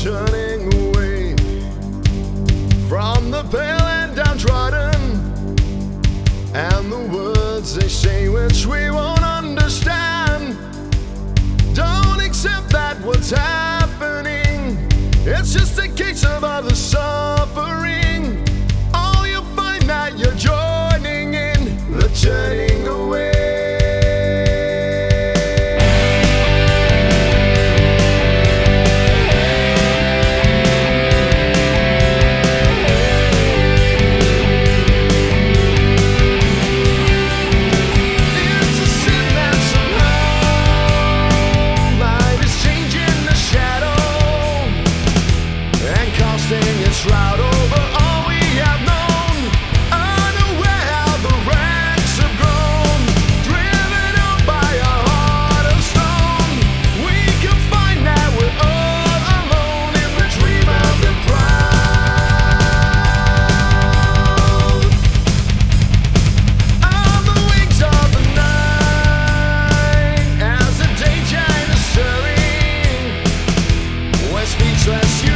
turning away from the pale and downtrodden, and the words they say which we won't understand. Don't accept that what's happening, it's just a case of other suffering. All you'll find that you're joining in the turning away. Shroud over all we have known, unaware how the ranks have grown, driven up by a heart of stone. We can find that we're all alone in the dream of the proud. On the wings of the night, as the day is stirring, we're speechless.